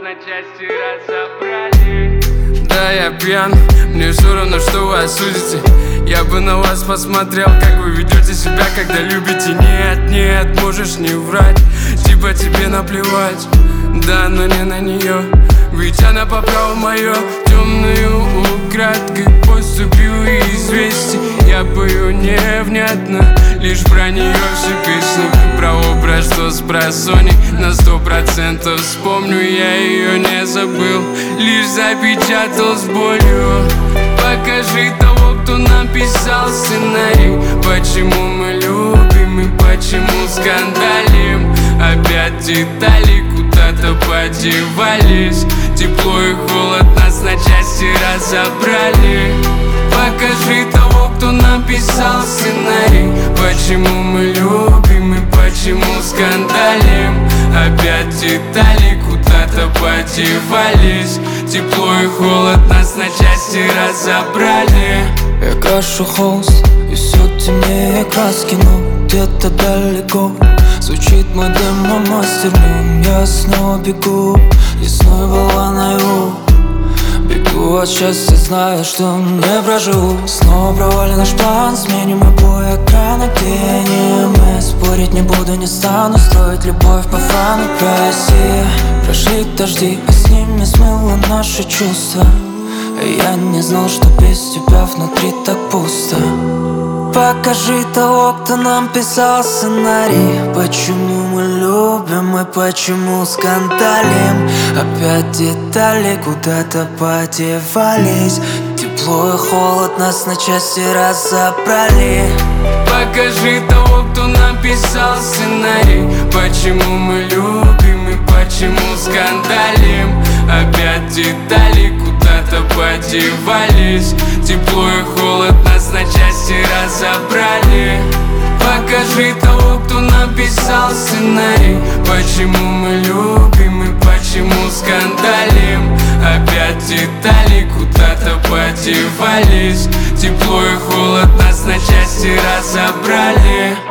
на части разобрали. Да, я пьян, мне все равно, что вы осудите. Я бы на вас посмотрел, как вы ведете себя, когда любите. Нет, нет, можешь не врать, типа тебе наплевать. Да, но не на нее, ведь она по праву мое. Темную украдкой поступил известий. Я пою невнятно, лишь про нее все песни. Про образ, что с просони на 100% вспомню. Я ее не забыл, лишь запечатал с болью. Покажи того, кто написал сценарий. Почему мы любим и почему скандалим. Опять детали куда-то подевались. Тепло и холод нас на части разобрали. Покажи того, кто написал сценарий. Почему мы любим и почему скандалим. Опять детали куда-то подевались. Тепло и холод нас на части разобрали. Я крашу холст, и все темнее краски, но где-то далеко звучит мой демо-мастер. Я снова бегу, лесной волна на его. Бегу от счастья, зная, что не проживу. Снова провален наш план, сменим обои экрана, где не мы. Спорить не буду, не стану, строить любовь по фану. Россия, прошли дожди, а с ними смыло наши чувства. Я не знал, что без тебя внутри так пусто. Покажи того, кто нам писал сценарий. Почему мы любим и почему скандалим. Опять детали куда-то подевались. Тепло и холод нас на части разобрали. Покажи того, кто написал сценарий. Почему мы любим и почему скандалим. Опять детали куда-то подевались. Тепло и холод нас на части разобрали. Покажи того, кто написал сценарий. Почему мы любим и почему скандалим. Опять детали куда-то подевались. Тепло и холод нас на части разобрали.